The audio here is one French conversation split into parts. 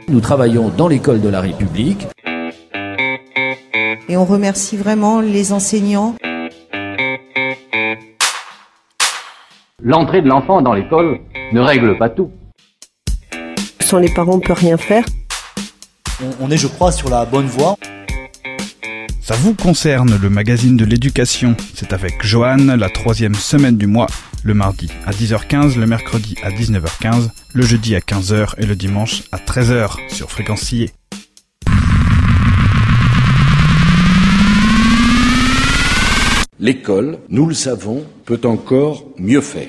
Nous travaillons dans l'école de la République. Et on remercie vraiment les enseignants. L'entrée de l'enfant dans l'école ne règle pas tout. Sans les parents, on ne peut rien faire. On est, je crois, sur la bonne voie. Ça vous concerne, le magazine de l'éducation. C'est avec Joanne, la 3e semaine du mois, le mardi à 10h15, le mercredi à 19h15, le jeudi à 15h et le dimanche à 13h sur Fréquencier. L'école, nous le savons, peut encore mieux faire.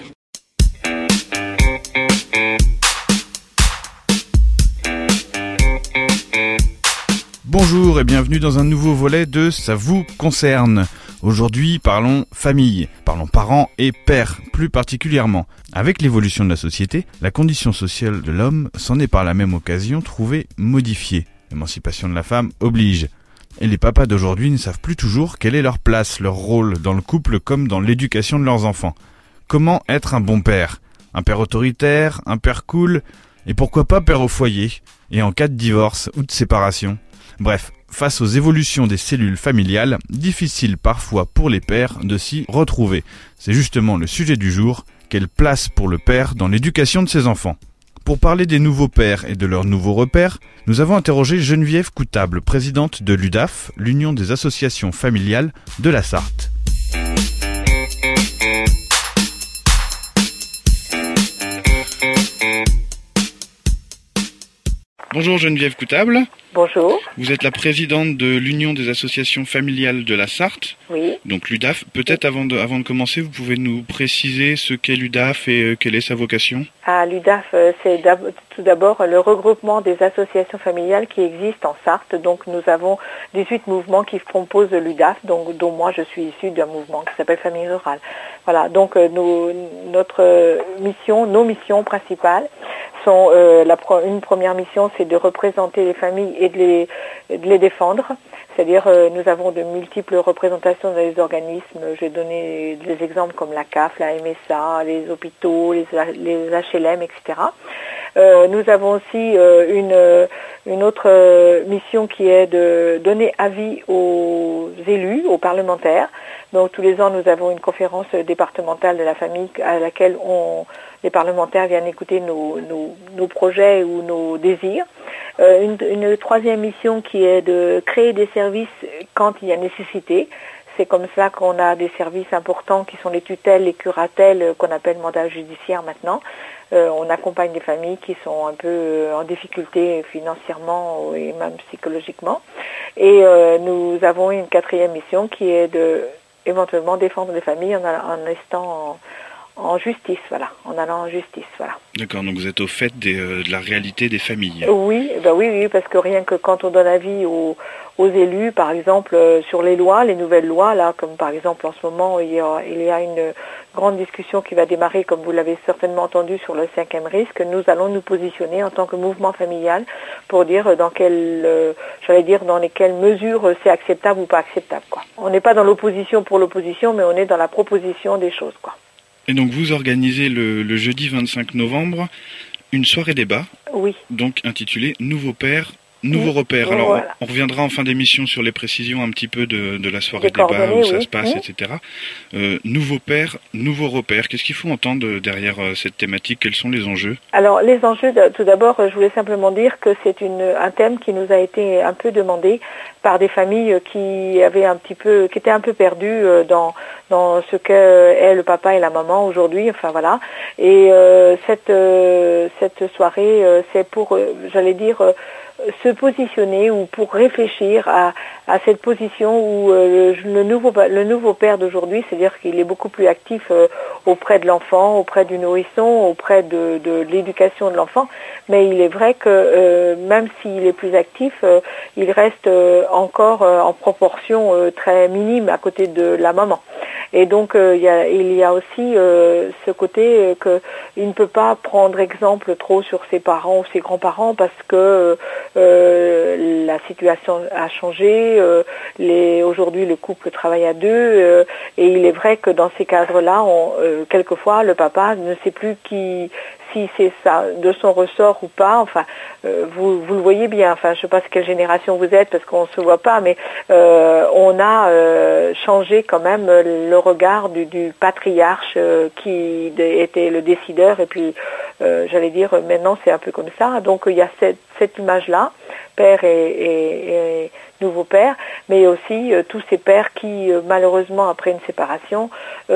Bonjour et bienvenue dans un nouveau volet de Ça vous concerne. Aujourd'hui, parlons famille, parlons parents et pères, plus particulièrement. Avec l'évolution de la société, la condition sociale de l'homme s'en est par la même occasion trouvée modifiée. L'émancipation de la femme oblige. Et les papas d'aujourd'hui ne savent plus toujours quelle est leur place, leur rôle dans le couple comme dans l'éducation de leurs enfants. Comment être un bon père ? Un père autoritaire, un père cool, et pourquoi pas père au foyer ? Et en cas de divorce ou de séparation ? Bref, face aux évolutions des cellules familiales, difficile parfois pour les pères de s'y retrouver. C'est justement le sujet du jour, quelle place pour le père dans l'éducation de ses enfants ? Pour parler des nouveaux pères et de leurs nouveaux repères, nous avons interrogé Geneviève Coutable, présidente de l'UDAF, l'Union des associations familiales de la Sarthe. Bonjour Geneviève Coutable. Bonjour. Vous êtes la présidente de l'Union des associations familiales de la Sarthe. Oui. Donc l'UDAF. Peut-être avant de commencer, vous pouvez nous préciser ce qu'est l'UDAF et quelle est sa vocation ? L'UDAF, c'est tout d'abord le regroupement des associations familiales qui existent en Sarthe. Donc nous avons 18 mouvements qui composent l'UDAF, dont moi je suis issue d'un mouvement qui s'appelle Famille Rurale. Voilà, donc nos missions principales sont une première mission, c'est de représenter les familles et de les défendre. C'est-à-dire, nous avons de multiples représentations dans les organismes. J'ai donné des exemples comme la CAF, la MSA, les hôpitaux, les HLM, etc. Nous avons aussi une autre mission qui est de donner avis aux élus, aux parlementaires. Donc tous les ans, nous avons une conférence départementale de la famille à laquelle les parlementaires viennent écouter nos projets ou nos désirs. Une troisième mission qui est de créer des services quand il y a nécessité. C'est comme ça qu'on a des services importants qui sont les tutelles, les curatelles, qu'on appelle mandat judiciaire maintenant. On accompagne des familles qui sont un peu en difficulté financièrement et même psychologiquement. Et nous avons une quatrième mission qui est de éventuellement défendre les familles en restant en justice, voilà, en allant en justice, voilà. D'accord, donc vous êtes au fait de la réalité des familles. Oui, parce que rien que quand on donne avis aux élus, par exemple, sur les lois, les nouvelles lois, là, comme par exemple en ce moment, il y a une grande discussion qui va démarrer, comme vous l'avez certainement entendu, sur le 5e risque. Nous allons nous positionner en tant que mouvement familial pour dire dans lesquelles mesures c'est acceptable ou pas acceptable, quoi. On n'est pas dans l'opposition pour l'opposition, mais on est dans la proposition des choses, quoi. Et donc vous organisez le jeudi 25 novembre une soirée débat, oui, donc intitulée Nouveaux pères, nouveaux repères. Alors voilà. On reviendra en fin d'émission sur les précisions un petit peu de la soirée débat, où ça se passe, etc. Nouveaux pères, nouveaux repères. Qu'est-ce qu'il faut entendre derrière cette thématique ? Quels sont les enjeux ? Alors les enjeux, tout d'abord, je voulais simplement dire que c'est un thème qui nous a été un peu demandé par des familles qui étaient un peu perdues dans ce que est le papa et la maman aujourd'hui, enfin voilà. Et cette soirée, c'est pour, se positionner ou pour réfléchir à cette position où le nouveau père d'aujourd'hui, c'est-à-dire qu'il est beaucoup plus actif auprès de l'enfant, auprès du nourrisson, auprès de l'éducation de l'enfant, mais il est vrai que même s'il est plus actif, il reste encore en proportion très minime à côté de la maman. Et donc il y a aussi ce côté qu'il ne peut pas prendre exemple trop sur ses parents ou ses grands-parents parce que la situation a changé. Aujourd'hui, le couple travaille à deux et il est vrai que dans ces cadres-là, quelquefois, le papa ne sait plus si c'est ça de son ressort ou pas. Enfin, vous le voyez bien. Enfin, je ne sais pas quelle génération vous êtes parce qu'on ne se voit pas, mais on a changé quand même le regard du patriarche qui était le décideur. Et puis, j'allais dire, maintenant c'est un peu comme ça. Donc il y a cette image-là, père et nouveau père, mais aussi tous ces pères qui, malheureusement, après une séparation,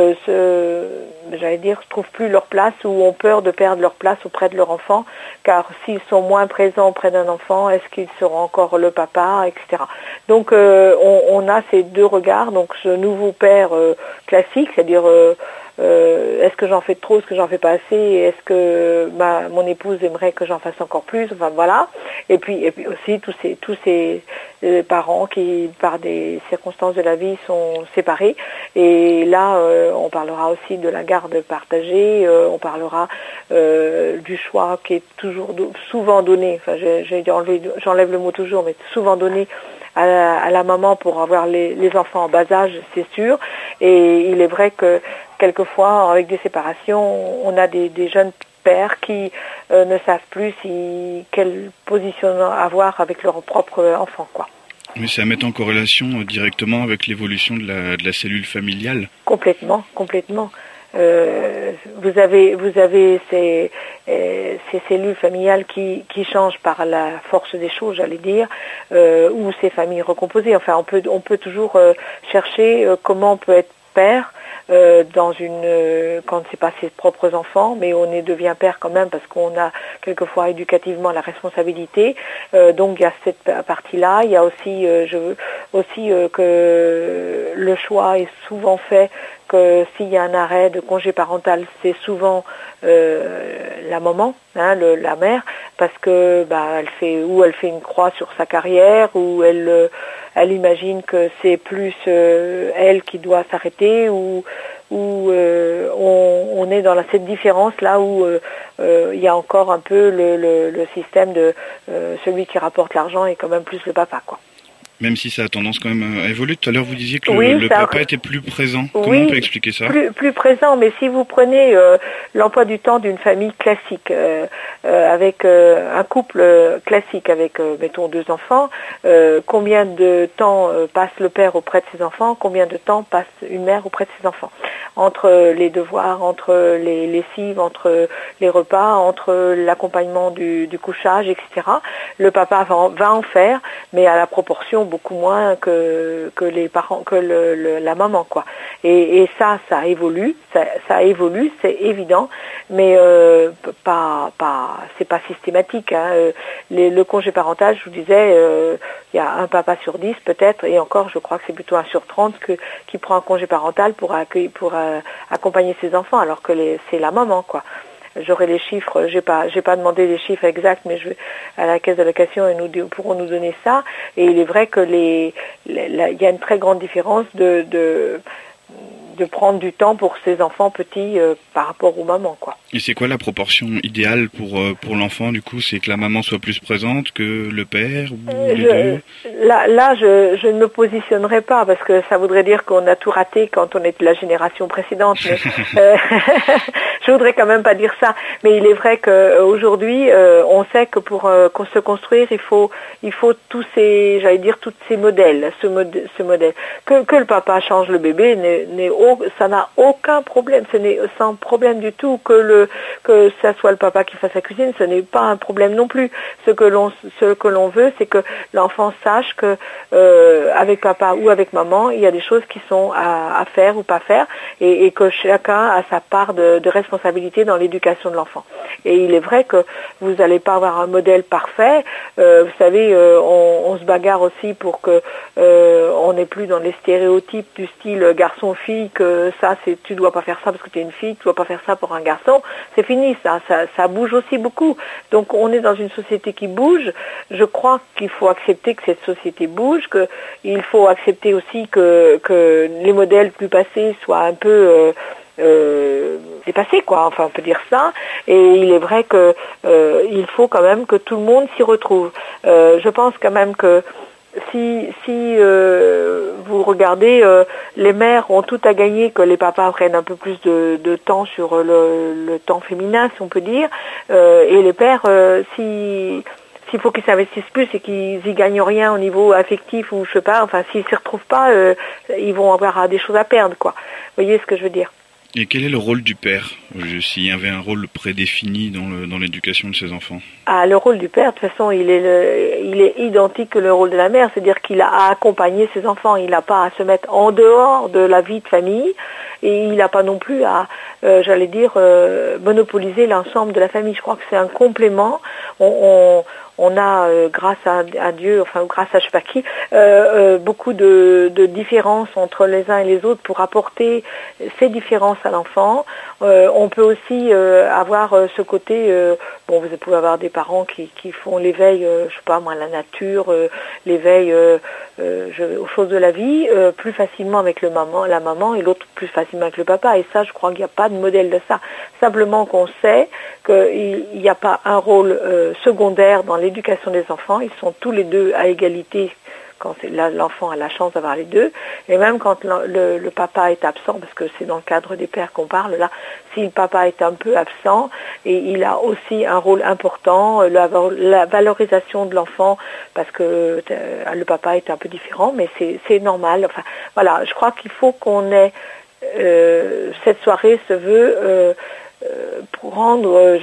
trouvent plus leur place ou ont peur de perdre leur place auprès de leur enfant, car s'ils sont moins présents auprès d'un enfant, est-ce qu'ils seront encore le papa, etc. Donc on a ces deux regards, donc ce nouveau père classique, c'est-à-dire est-ce que j'en fais trop, est-ce que j'en fais pas assez, est-ce que mon épouse aimerait que j'en fasse encore plus, enfin voilà. Et puis aussi tous ces parents qui, par des circonstances de la vie, sont séparés. Et là, on parlera aussi de la garde partagée, on parlera du choix qui est souvent donné, enfin j'enlève le mot toujours, mais souvent donné à la maman pour avoir les enfants en bas âge, c'est sûr. Et il est vrai que quelquefois, avec des séparations, on a des jeunes pères qui ne savent plus quelle position avoir avec leur propre enfant, quoi. Mais c'est à mettre en corrélation directement avec l'évolution de la cellule familiale. Complètement. Vous avez ces cellules familiales qui changent par la force des choses, j'allais dire, ou ces familles recomposées. Enfin, on peut toujours chercher comment on peut être père quand c'est pas ses propres enfants, mais on devient père quand même parce qu'on a quelquefois éducativement la responsabilité. Donc il y a cette partie-là. Il y a aussi, que le choix est souvent fait que s'il y a un arrêt de congé parental, c'est souvent la maman, la mère, parce que elle fait une croix sur sa carrière, ou elle imagine que c'est plus elle qui doit s'arrêter, ou on est dans cette différence là où il y a encore un peu le système de celui qui rapporte l'argent est quand même plus le papa, quoi. Même si ça a tendance quand même à évoluer. Tout à l'heure, vous disiez que le papa était plus présent. Comment on peut expliquer ça ? Plus présent, mais si vous prenez l'emploi du temps d'une famille classique, avec un couple classique, avec, mettons, 2 enfants, combien de temps passe le père auprès de ses enfants, combien de temps passe une mère auprès de ses enfants ? Entre les devoirs, entre les lessives, entre les repas, entre l'accompagnement du couchage, etc. Le papa va en faire, mais à la proportion beaucoup moins que les parents, que la maman, quoi. Et ça évolue, c'est évident, mais c'est pas systématique, hein. Le congé parental, je vous disais, il y a un papa sur 10 peut-être, et encore, je crois que c'est plutôt 1 sur 30 qui prend un congé parental pour accompagner ses enfants, alors que c'est la maman, quoi. J'aurai les chiffres, j'ai pas demandé les chiffres exacts, mais à la caisse d'allocation, ils pourront nous donner ça. Et il est vrai que il y a une très grande différence de prendre du temps pour ses enfants petits par rapport aux mamans, quoi. Et c'est quoi la proportion idéale pour l'enfant, du coup ? C'est que la maman soit plus présente que le père, ou les deux ? Là, je ne me positionnerai pas, parce que ça voudrait dire qu'on a tout raté quand on est de la génération précédente. Mais, je voudrais quand même pas dire ça. Mais il est vrai qu'aujourd'hui, on sait que pour se construire, il faut tous ces modèles, ce modèle. Que le papa change le bébé, ça n'a aucun problème. Ce n'est sans problème du tout que ça soit le papa qui fasse la cuisine. Ce n'est pas un problème non plus. Ce que l'on veut, c'est que l'enfant sache que avec papa ou avec maman, il y a des choses qui sont à faire ou pas faire, et que chacun a sa part de responsabilité dans l'éducation de l'enfant. Et il est vrai que vous n'allez pas avoir un modèle parfait. Vous savez, on se bagarre aussi pour que on n'est plus dans les stéréotypes du style garçon-fille, que ça, tu dois pas faire ça parce que tu es une fille, tu dois pas faire ça pour un garçon. C'est fini, ça bouge aussi beaucoup. Donc on est dans une société qui bouge. Je crois qu'il faut accepter que cette société bouge, qu'il faut accepter aussi que les modèles plus passés soient un peu dépassé, quoi. Enfin, on peut dire ça. Et il est vrai que il faut quand même que tout le monde s'y retrouve. Je pense quand même que si vous regardez, les mères ont tout à gagner que les papas prennent un peu plus de temps sur le temps féminin, si on peut dire, et les pères, s'il faut qu'ils s'investissent plus et qu'ils y gagnent rien au niveau affectif ou je sais pas, enfin s'ils s'y retrouvent pas, ils vont avoir des choses à perdre, quoi. Vous voyez ce que je veux dire? Et quel est le rôle du père, s'il y avait un rôle prédéfini dans l'éducation de ses enfants? Ah, le rôle du père, de toute façon, il est identique que le rôle de la mère, c'est-à-dire qu'il a à accompagner ses enfants, il n'a pas à se mettre en dehors de la vie de famille, et il n'a pas non plus à, monopoliser l'ensemble de la famille. Je crois que c'est un complément. On a, grâce à Dieu, enfin grâce à je sais pas qui, beaucoup de différences entre les uns et les autres pour apporter ces différences à l'enfant. On peut aussi avoir ce côté, vous pouvez avoir des parents qui font l'éveil, je sais pas moi, à la nature, l'éveil aux choses de la vie, plus facilement avec la maman et l'autre plus facilement avec le papa. Et ça, je crois qu'il n'y a pas de modèle de ça. Simplement qu'on sait qu'il n'y a pas un rôle secondaire dans l'éducation des enfants. Ils sont tous les deux à égalité quand l'enfant a la chance d'avoir les deux. Et même quand le papa est absent, parce que c'est dans le cadre des pères qu'on parle là, si le papa est un peu absent, et il a aussi un rôle important, la valorisation de l'enfant, parce que le papa est un peu différent, mais c'est normal. Enfin, voilà, je crois qu'il faut qu'on ait cette soirée se veut pour rendre,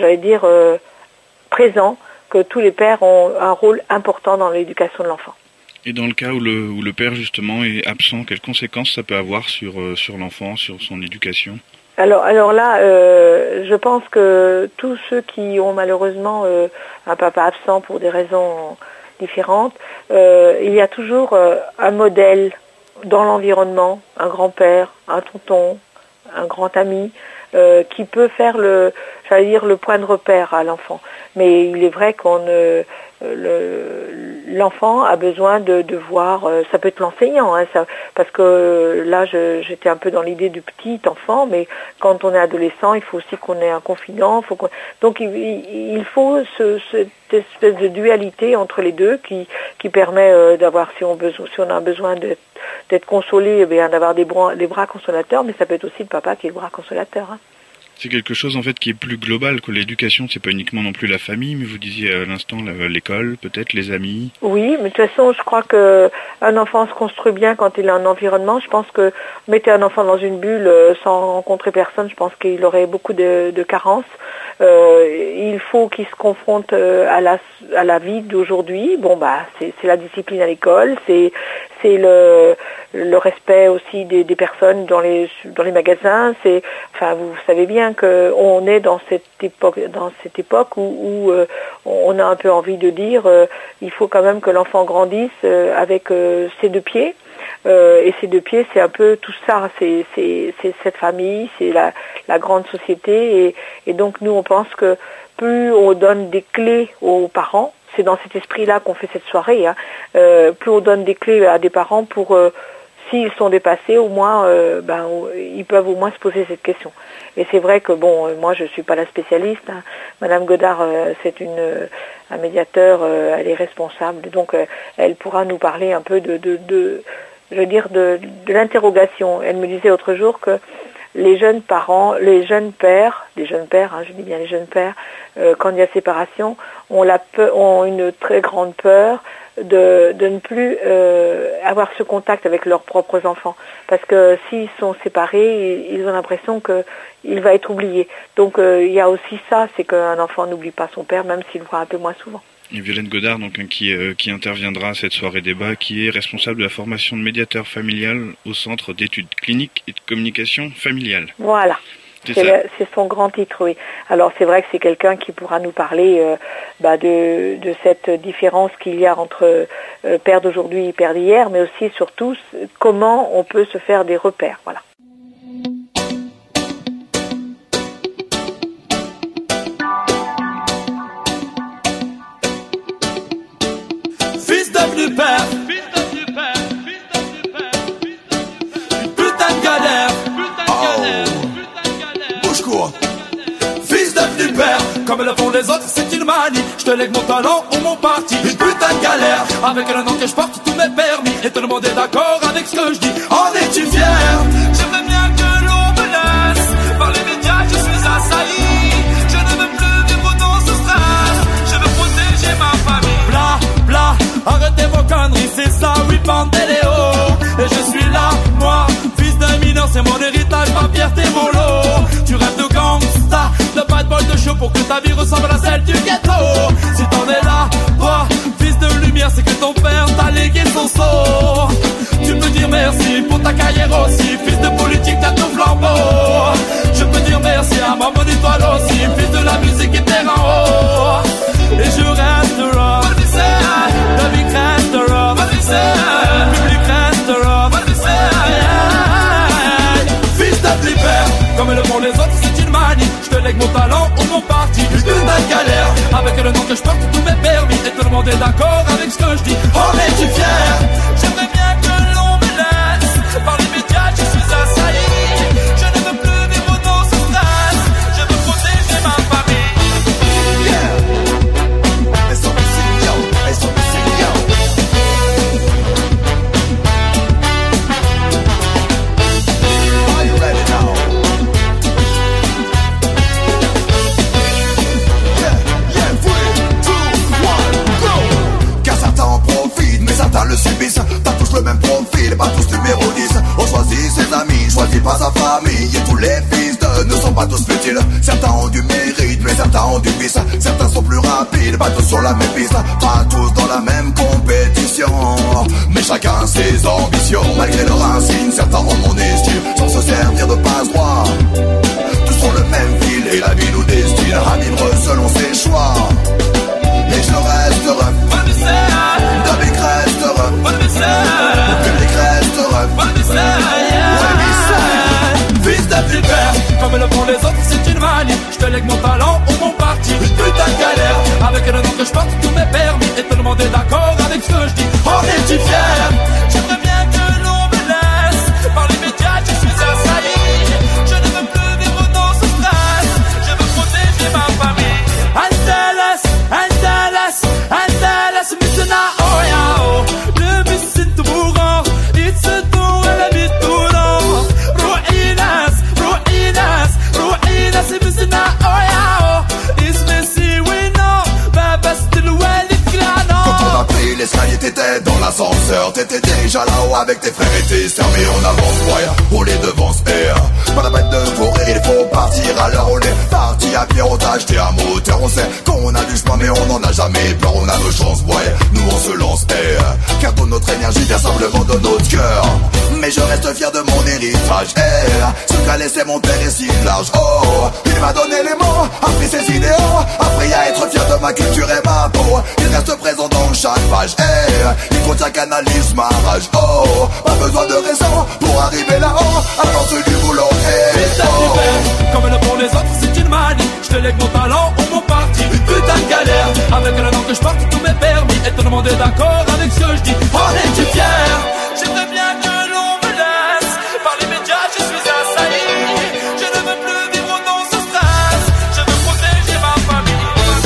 présent que tous les pères ont un rôle important dans l'éducation de l'enfant. Et dans le cas où le père justement est absent, quelles conséquences ça peut avoir sur l'enfant, sur son éducation? Alors là, je pense que tous ceux qui ont malheureusement un papa absent pour des raisons différentes, il y a toujours un modèle dans l'environnement, un grand-père, un tonton, un grand ami, qui peut faire le point de repère à l'enfant. Mais il est vrai l'enfant a besoin de voir, ça peut être l'enseignant, parce que là j'étais un peu dans l'idée du petit enfant, mais quand on est adolescent, il faut aussi qu'on ait un confident, donc il faut cette espèce de dualité entre les deux qui permet d'avoir, si on a besoin d'être consolé, d'avoir des bras consolateurs, mais ça peut être aussi le papa qui est le bras consolateur. C'est quelque chose en fait qui est plus global, que l'éducation c'est pas uniquement non plus la famille, mais vous disiez à l'instant l'école, peut-être les amis. Oui, mais de toute façon je crois que un enfant se construit bien quand il a un environnement. Je pense que mettez un enfant dans une bulle sans rencontrer personne, je pense qu'il aurait beaucoup de carences. Il faut qu'il se confronte à la vie d'aujourd'hui. C'est la discipline à l'école, c'est le respect aussi des personnes dans les magasins. Vous savez bien qu'on est dans cette époque où on a un peu envie de dire il faut quand même que l'enfant grandisse avec ses deux pieds. Et ces deux pieds, c'est un peu tout ça, c'est cette famille, c'est la grande société, et donc nous on pense que plus on donne des clés aux parents, c'est dans cet esprit-là qu'on fait cette soirée, plus on donne des clés à des parents pour, s'ils sont dépassés, au moins, ils peuvent au moins se poser cette question. Et c'est vrai que moi je suis pas la spécialiste, Madame Godard, c'est un médiateur, elle est responsable, donc elle pourra nous parler un peu de l'interrogation. Elle me disait l'autre jour que les jeunes parents, les jeunes pères, je dis bien les jeunes pères, quand il y a séparation, ont une très grande peur de ne plus avoir ce contact avec leurs propres enfants, parce que s'ils sont séparés, ils ont l'impression qu'il va être oublié. Donc il y a aussi ça, c'est qu'un enfant n'oublie pas son père, même s'il le voit un peu moins souvent. Et Violaine Godard, donc qui interviendra à cette soirée débat, qui est responsable de la formation de médiateur familial au Centre d'études cliniques et de communication familiale. Voilà. C'est son grand titre, oui. Alors c'est vrai que c'est quelqu'un qui pourra nous parler de cette différence qu'il y a entre père d'aujourd'hui et père d'hier, mais aussi surtout comment on peut se faire des repères. Voilà. Fils devenu père, une putain de galère. Bouge court. Fils devenu père, comme le font les autres, c'est une manie. Je te lègue mon talent ou mon parti. Une putain de galère, avec le nom que je porte, tous mes permis. Et tout le monde est d'accord avec ce que je dis. En es-tu fier? J'aimerais bien que l'on me laisse. Par les médias, je suis assailli. Je ne veux plus vivre dans ce stress. Je veux protéger ma famille. Bla, bla, arrêtez vos conneries, c'est ça, oui, pandéléo. Et je suis là, moi, fils d'un mineur, c'est mon héritage, ma fierté, mon lot. Tu rêves de gangsta, de bad boy de show pour que ta vie ressemble à celle du ghetto. Si t'en es là, toi, fils de lumière, c'est que ton père t'a légué son sceau. Tu peux dire merci pour ta carrière aussi, fils de politique, t'as ton flambeau. Je peux dire merci à ma bonne étoile aussi, fils de la musique et terre en haut. Et je resterai, David restera, public restera, fils de flipper, comme le font les autres, c'est une manie. Je te lègue mon talent ou mon parti, une putain de galère, avec le nom que je porte, tous mes permis. Et tout le monde est d'accord avec ce que je dis. Oh, es-tu fier? J'aimerais bien que l'on me laisse. Par les médias, je suis assailli. Je ne veux plus vivre dans ce stress. Je veux protéger ma famille. Yeah. It's on the city, yo. It's on the city, yo. Are you ready now? Yeah, yeah, 3, 2, 1, go! Car certains en profitent, mais certains le subissent. Pas tous le même profil, pas tous numéro 10. On choisit ses amis, choisit pas sa famille. Et tous les fils ne sont pas tous futiles. Certains ont du mérite, mais certains ont du vice. Certains sont plus rapides, pas tous sur la même piste. Pas tous dans la même compétition, mais chacun ses ambitions. Malgré leur insigne, certains ont mon estime, sans se servir de passe-droit. Tous sont le même fil et la vie nous destine à vivre selon ses choix. Et je resterai, David restera, le public restera, fils de flipper, comme le font les autres, c'est une manie. Je te lègue mon talent ou mon parti, une putain de galère, avec le nom que je porte, tous mes permis. Et tout le monde est d'accord avec ce que je dis. Oh, es-tu fier? J'aimerais bien que l'on me laisse. Par les médias, je suis assailli. Je ne veux plus vivre dans ce stress. Je veux protéger ma famille. Angeles, missing out, oh yeah, oh. Le missing to mourant, it's a door and let me do it all. Ruinas, missing out, oh yeah, oh. It's messy, we know, but still well it can. Quand on a pris l'escalier, t'étais dans l'ascenseur. T'étais déjà là-haut avec tes frères et tes sœurs. Mais on avance, ouais, rouler devant ce air. Pas la peine de courir, il faut partir. Alors on est parti à pied, on t'a acheté un moteur. On sait qu'on a du chemin, mais on n'en a jamais peur. On a nos chances, ouais, nous on se lance, car toute notre énergie vient simplement de notre cœur. Mais je reste fier de mon héritage, ce qu'a laissé mon père est si large. Oh, il m'a donné les mots, appris ses idéaux, appris à être fier de ma culture et ma peau. Il reste présent dans chaque page, il contient qu'analyse ma rage. Oh, pas besoin de raison pour arriver là-haut, alors c'est du boulot. Comme le font les autres, c'est une manie. Je te lègue mon talent ou mon parti, une putain de galère, avec le nom que je porte, tous mes permis. Et tout le monde est d'accord avec ce que je dis. Oh, es-tu fier? J'aimerais bien que l'on me laisse. Par les médias, je suis assailli. Je ne veux plus vivre dans ce stress. Je veux protéger ma famille.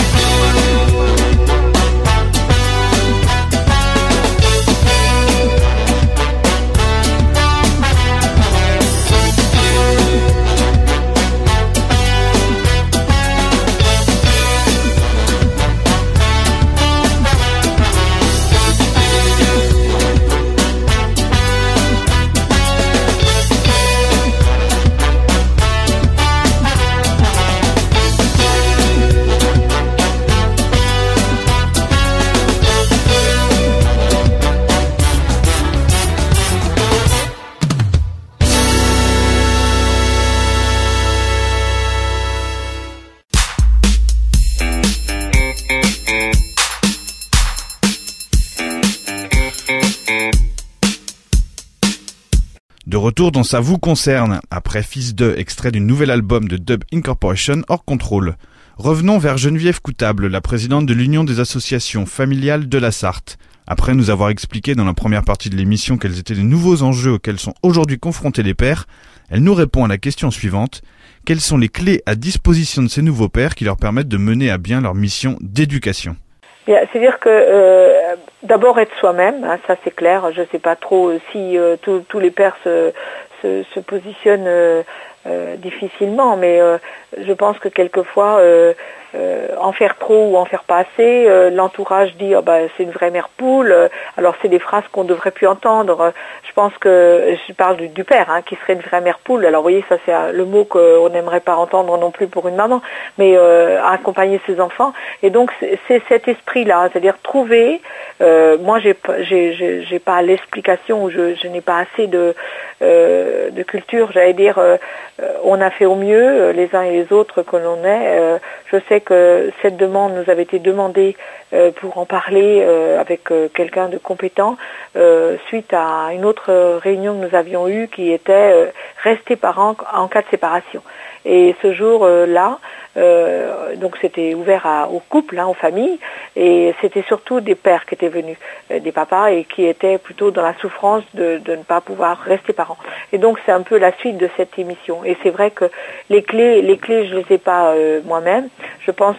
De retour dans Ça vous concerne, après Fils de, extrait du nouvel album de Dub Incorporation, Hors Contrôle. Revenons vers Geneviève Coutable, la présidente de l'Union des associations familiales de la Sarthe. Après nous avoir expliqué dans la première partie de l'émission quels étaient les nouveaux enjeux auxquels sont aujourd'hui confrontés les pères, elle nous répond à la question suivante. quelles sont les clés à disposition de ces nouveaux pères qui leur permettent de mener à bien leur mission d'éducation? C'est-à-dire que d'abord être soi-même, hein, ça c'est clair. Je ne sais pas trop si tous les pères se positionnent difficilement, mais je pense que quelquefois en faire trop ou en faire pas assez, l'entourage dit c'est une vraie mère poule. Alors c'est des phrases qu'on devrait plus entendre. Je pense que je parle du père qui serait une vraie mère poule. Alors vous voyez, ça c'est le mot qu'on n'aimerait pas entendre non plus pour une maman, mais accompagner ses enfants. Et donc c'est cet esprit-là, c'est-à-dire trouver. Moi j'ai pas l'explication, ou je n'ai pas assez de culture, j'allais dire. On a fait au mieux les uns et les autres que l'on est. Je sais que cette demande nous avait été demandée pour en parler avec quelqu'un de compétent suite à une autre réunion que nous avions eue qui était rester parent en cas de séparation. Et ce jour-là, donc c'était ouvert aux couples, aux familles, et c'était surtout des pères qui étaient venus, des papas, et qui étaient plutôt dans la souffrance de ne pas pouvoir rester parents. Et donc c'est un peu la suite de cette émission. Et c'est vrai que les clés je les ai pas moi-même. Je pense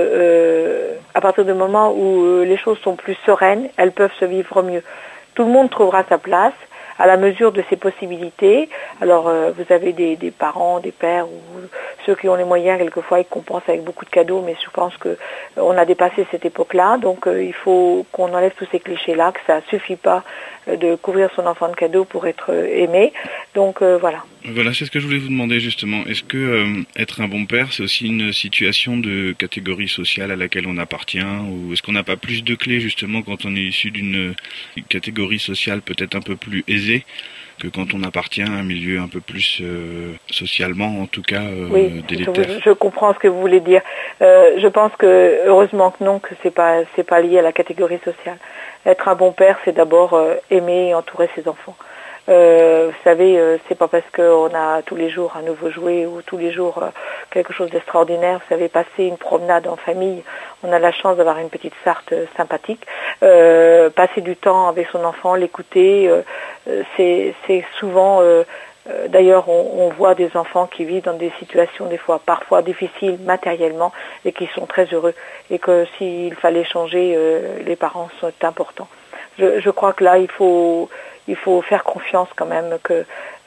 que à partir du moment où les choses sont plus sereines, elles peuvent se vivre mieux. Tout le monde trouvera sa place à la mesure de ses possibilités. Alors vous avez des parents, des pères, ou ceux qui ont les moyens, quelquefois ils compensent avec beaucoup de cadeaux, mais je pense que on a dépassé cette époque-là, donc il faut qu'on enlève tous ces clichés-là, que ça suffit pas de couvrir son enfant de cadeaux pour être aimé. Donc voilà. Voilà, c'est ce que je voulais vous demander justement. Est-ce que être un bon père, c'est aussi une situation de catégorie sociale à laquelle on appartient, ou est-ce qu'on n'a pas plus de clés justement quand on est issu d'une catégorie sociale peut-être un peu plus aisée que quand on appartient à un milieu un peu plus socialement, en tout cas délétère? Je comprends ce que vous voulez dire. Je pense que heureusement que non, que c'est pas lié à la catégorie sociale. Être un bon père, c'est d'abord aimer et entourer ses enfants. Vous savez, c'est pas parce qu'on a tous les jours un nouveau jouet ou tous les jours quelque chose d'extraordinaire. Vous savez, passer une promenade en famille, on a la chance d'avoir une petite Sarthe sympathique. Passer du temps avec son enfant, l'écouter, c'est souvent... D'ailleurs, on voit des enfants qui vivent dans des situations des fois parfois difficiles matériellement et qui sont très heureux. Et que s'il fallait changer, les parents sont importants. Je crois que là, il faut faire confiance quand même que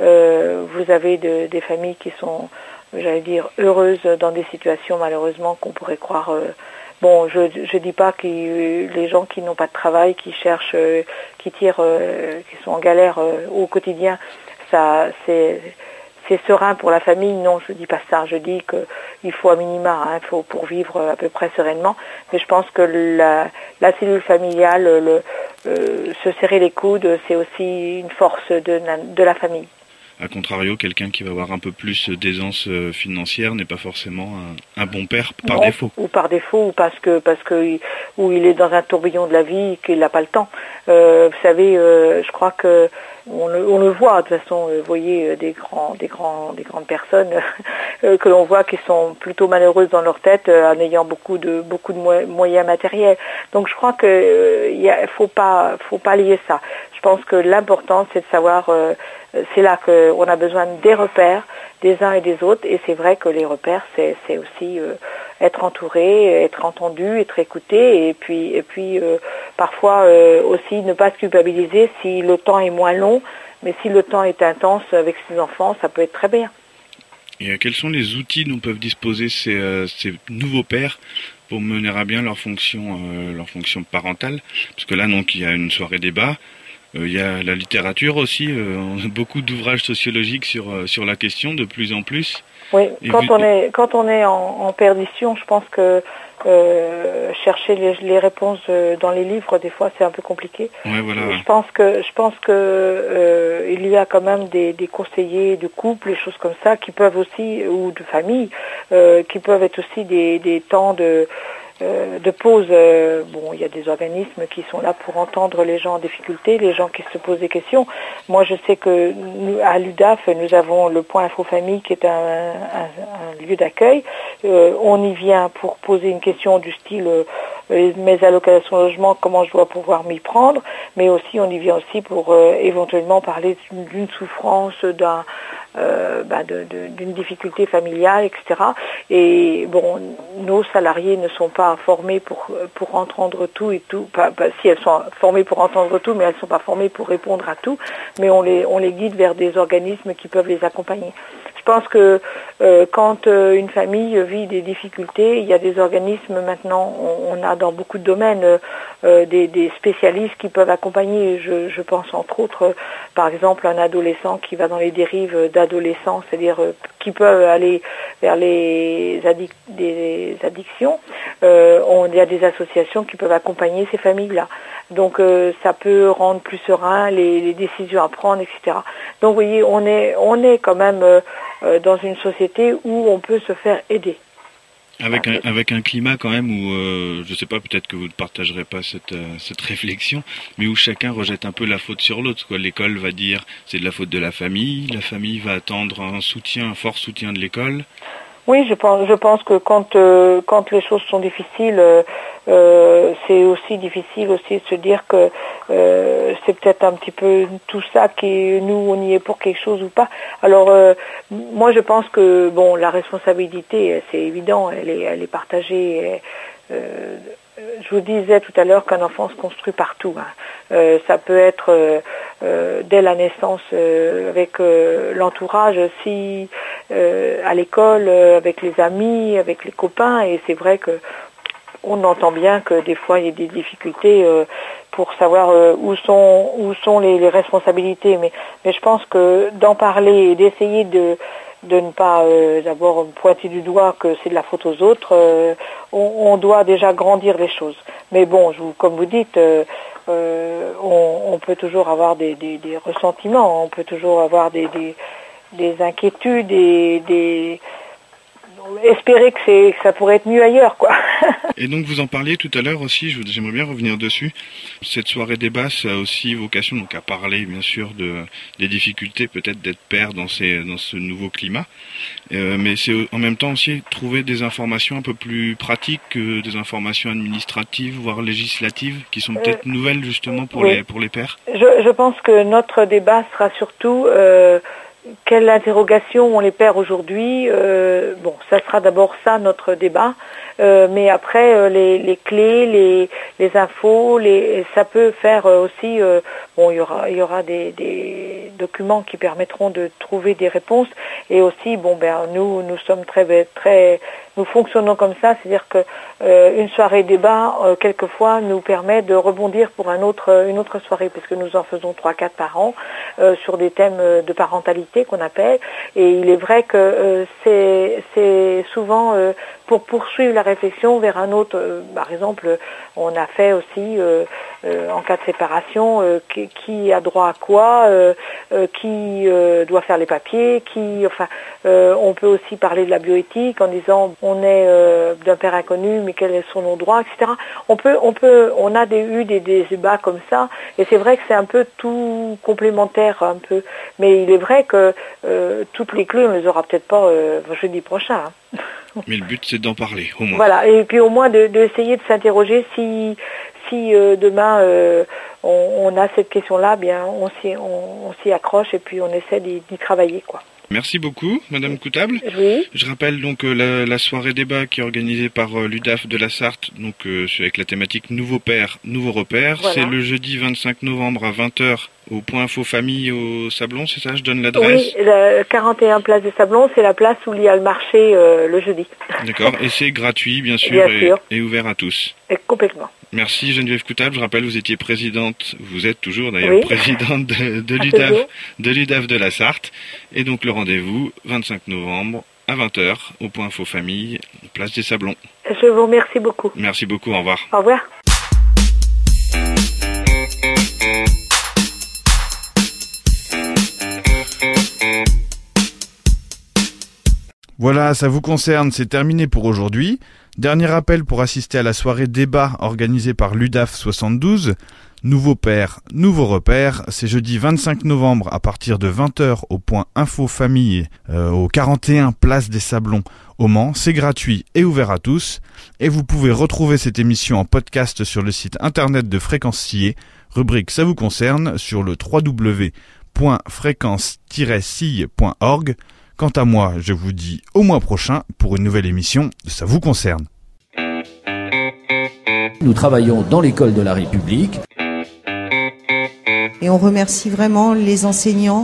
vous avez des familles qui sont, j'allais dire, heureuses dans des situations malheureusement qu'on pourrait croire. Bon, je dis pas que les gens qui n'ont pas de travail, qui cherchent, qui tirent, qui sont en galère au quotidien, ça c'est serein pour la famille. Non, je dis pas ça. Je dis qu'il faut à minima, faut pour vivre à peu près sereinement. Mais je pense que la cellule familiale, se serrer les coudes, c'est aussi une force de la famille. A contrario, quelqu'un qui va avoir un peu plus d'aisance financière n'est pas forcément un bon père par défaut. Ou par défaut, ou parce que où il est dans un tourbillon de la vie et qu'il n'a pas le temps. Vous savez, je crois que on le voit de toute façon. Vous voyez des grandes personnes que l'on voit qui sont plutôt malheureuses dans leur tête en ayant beaucoup de moyens matériels. Donc je crois que faut pas lier ça. Je pense que l'important c'est de savoir. C'est là qu'on a besoin des repères des uns et des autres, et c'est vrai que les repères, c'est aussi être entouré, être entendu, être écouté, et puis parfois aussi ne pas se culpabiliser si le temps est moins long, mais si le temps est intense avec ses enfants, ça peut être très bien. Et quels sont les outils dont peuvent disposer ces nouveaux pères pour mener à bien leur fonction parentale? Parce que là, donc, il y a une soirée débat. Il y a la littérature aussi, on a beaucoup d'ouvrages sociologiques sur la question de plus en plus. Oui, quand on est en perdition, je pense que chercher les réponses dans les livres, des fois c'est un peu compliqué. Ouais, voilà. Je pense que il y a quand même des conseillers de couple, des choses comme ça, qui peuvent aussi, ou de famille, qui peuvent être aussi des temps de pause. Bon, il y a des organismes qui sont là pour entendre les gens en difficulté, les gens qui se posent des questions. Moi, je sais que à l'UDAF, nous avons le Point Info Famille qui est un lieu d'accueil. On y vient pour poser une question du style mes allocations logement, comment je dois pouvoir m'y prendre, mais aussi on y vient aussi pour éventuellement parler d'une souffrance, d'une difficulté familiale, etc. Et bon, nos salariés ne sont pas formés pour entendre tout et tout. Si elles sont formées pour entendre tout, mais elles ne sont pas formées pour répondre à tout. Mais on les guide vers des organismes qui peuvent les accompagner. Je pense que quand une famille vit des difficultés, il y a des organismes maintenant, on a dans beaucoup de domaines des spécialistes qui peuvent accompagner. Je pense entre autres, par exemple, un adolescent qui va dans les dérives d'adolescents, c'est-à-dire qui peuvent aller vers des addictions. Il y a des associations qui peuvent accompagner ces familles-là. Donc ça peut rendre plus serein les décisions à prendre, etc. Donc vous voyez, on est quand même dans une société où on peut se faire aider. Avec un climat quand même où, je sais pas, peut-être que vous ne partagerez pas cette réflexion, mais où chacun rejette un peu la faute sur l'autre, quoi. L'école va dire c'est de la faute de la famille va attendre un fort soutien de l'école. Oui, je pense que quand les choses sont difficiles, c'est aussi difficile aussi de se dire que c'est peut-être un petit peu tout ça qui nous on y est pour quelque chose ou pas. Alors moi je pense que bon, la responsabilité, c'est évident, elle est partagée. Je vous disais tout à l'heure qu'un enfant se construit partout. Ça peut être dès la naissance avec l'entourage, si à l'école, avec les amis, avec les copains, et c'est vrai que on entend bien que des fois il y a des difficultés pour savoir où sont les responsabilités, mais je pense que d'en parler et d'essayer de ne pas d'abord pointer du doigt que c'est de la faute aux autres, on doit déjà grandir les choses. Mais bon, comme vous dites, on peut toujours avoir des ressentiments, on peut toujours avoir des inquiétudes et espérer que ça pourrait être mieux ailleurs, quoi. Et donc vous en parliez tout à l'heure aussi, j'aimerais bien revenir dessus. Cette soirée débat, ça a aussi vocation donc à parler bien sûr des difficultés peut-être d'être père dans ce nouveau climat, mais c'est en même temps aussi trouver des informations un peu plus pratiques que des informations administratives, voire législatives, qui sont peut-être nouvelles justement pour les pères. Je pense que notre débat sera surtout quelle interrogation ont les pères aujourd'hui. Bon, ça sera d'abord ça notre débat, mais après les clés, les infos, ça peut faire aussi. Bon, il y aura des documents qui permettront de trouver des réponses, et aussi nous sommes nous fonctionnons comme ça, c'est-à-dire que une soirée débat quelquefois nous permet de rebondir pour une autre soirée, parce que nous en faisons 3-4 par an sur des thèmes de parentalité qu'on appelle, et il est vrai que c'est souvent pour poursuivre la réflexion vers un autre. Par exemple, on a fait aussi en cas de séparation qui a droit à quoi, qui doit faire les papiers, on peut aussi parler de la bioéthique en disant on est d'un père inconnu, mais quels sont nos droits, etc. On a eu des débats comme ça, et c'est vrai que c'est un peu tout complémentaire un peu, mais il est vrai que toutes les clés on les aura peut-être pas jeudi prochain. Mais le but c'est d'en parler au moins. Voilà, et puis au moins d'essayer de s'interroger si demain on a cette question-là, bien on s'y accroche et puis on essaie d'y travailler, quoi. Merci beaucoup, Madame Coutable. Oui. Je rappelle donc la soirée débat qui est organisée par l'UDAF de la Sarthe, donc avec la thématique Nouveau Père, Nouveau Repère. Voilà. C'est le jeudi 25 novembre à 20h au Point Info Famille au Sablon, c'est ça? Je donne l'adresse. Oui, 41 place des Sablons, c'est la place où il y a le marché le jeudi. D'accord, et c'est gratuit bien sûr, et ouvert à tous. Et complètement. Merci Geneviève Coutable. Je rappelle, vous étiez présidente, vous êtes toujours d'ailleurs présidente de l'UDAF de la Sarthe. Et donc le rendez-vous, 25 novembre à 20h au Point Info Famille, place des Sablons. Je vous remercie beaucoup. Merci beaucoup, au revoir. Au revoir. Voilà, ça vous concerne, c'est terminé pour aujourd'hui. Dernier appel pour assister à la soirée débat organisée par l'UDAF 72. Nouveau Père, Nouveau Repère. C'est jeudi 25 novembre à partir de 20h au Point Info Famille, au 41 place des Sablons au Mans. C'est gratuit et ouvert à tous. Et vous pouvez retrouver cette émission en podcast sur le site internet de Fréquencier, rubrique Ça vous concerne, sur le www.fréquencier.fr. radio.fréquence-cille.org. Quant à moi, je vous dis au mois prochain pour une nouvelle émission de Ça vous concerne. Nous travaillons dans l'école de la République. Et on remercie vraiment les enseignants.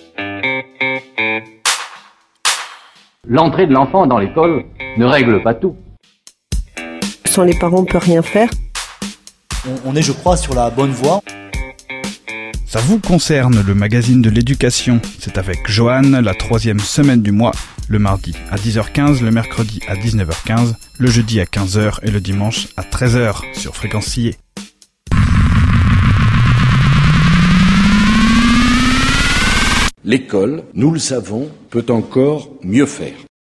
L'entrée de l'enfant dans l'école ne règle pas tout. Sans les parents, on peut rien faire. On est, je crois, sur la bonne voie. Ça vous concerne, le magazine de l'éducation. C'est avec Joanne, la 3e semaine du mois, le mardi à 10h15, le mercredi à 19h15, le jeudi à 15h et le dimanche à 13h sur Fréquence Cille. L'école, nous le savons, peut encore mieux faire.